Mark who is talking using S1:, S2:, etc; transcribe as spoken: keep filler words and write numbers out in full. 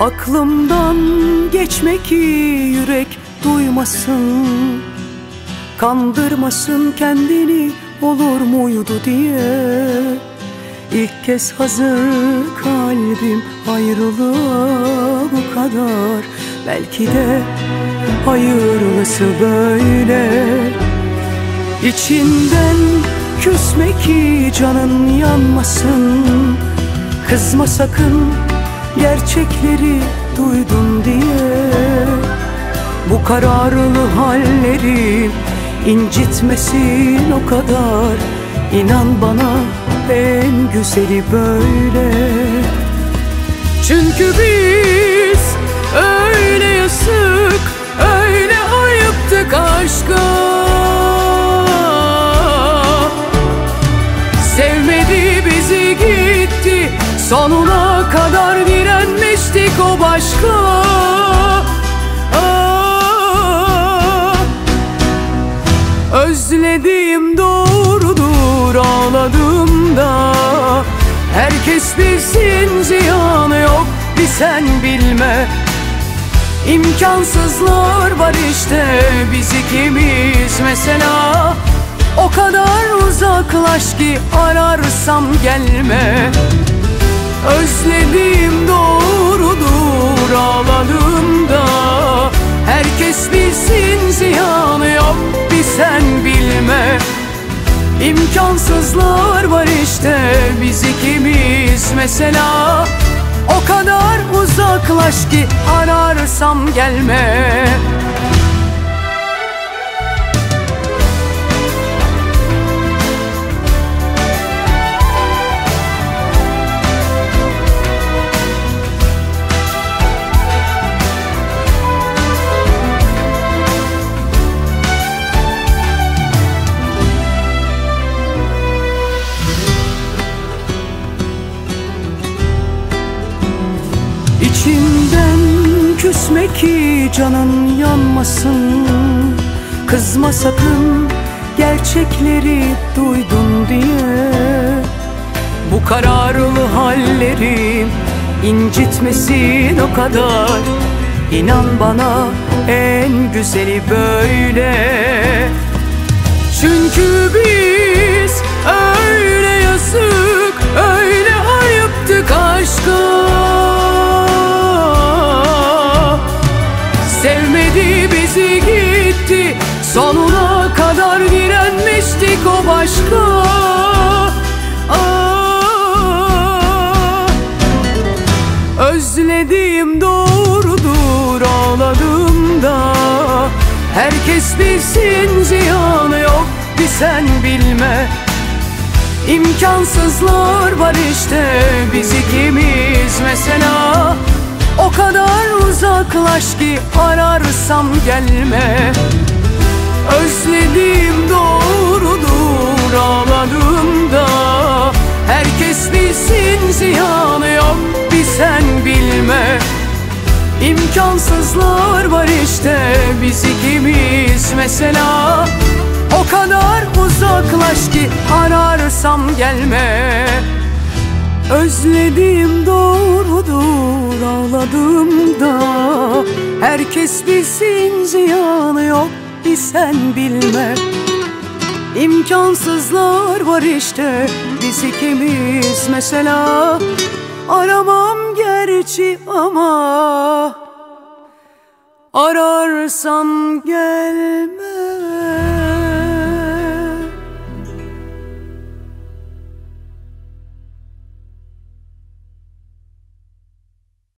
S1: Aklımdan geçme ki yürek duymasın, kandırmasın kendini olur muydu diye. İlk kez hazır kalbim ayrılığa bu kadar. Belki de hayırlısı böyle. İçinden küsme ki canın yanmasın, kızma sakın gerçekleri duydun diye. Bu kararlı halleri incitmesin o kadar. İnan bana en güzeli böyle. Çünkü biz öyle yazık, öyle ayıptık aşka. Sevmedi bizi gitti, sonuna kadar direnmiştik o başka. Aa, özlediğim doğrudur ağladığımda. Herkes bilsin ziyanı yok bir sen bilme. İmkansızlar var işte biz ikimiz mesela. O kadar uzaklaş ki ararsam gelme. Özlediğim doğrudur ağladığımda. Herkes bilsin ziyanı yok bir sen bilme. İmkansızlar var işte biz ikimiz mesela. O kadar uzaklaş ki ararsam gelme. İçinden küsme ki canın yanmasın, kızma sakın gerçekleri duydun diye. Bu kararlı halleri incitmesin o kadar. İnan bana en güzeli böyle. Çünkü biz öyle yazık, öyle ayıptık aşka. Sevmedi bizi gitti, sonuna kadar direnmiştik o başka. Aa, özlediğim doğrudur ağladığımda. Herkes bilsin ziyanı yok bir sen bilme. İmkansızlar var işte biz ikimiz mesela. O kadar uzaklaş ki ararsam gelme. Özlediğim doğrudur ağladığımda. Herkes bilsin ziyanı yok bir sen bilme. İmkansızlar var işte biz ikimiz mesela. O kadar uzaklaş ki ararsam gelme. Özlediğim doğrudur ağladığımda. Herkes bilsin ziyanı yok bir sen bilme. İmkansızlar var işte biz ikimiz mesela. Aramam gerçi ama ararsan gel.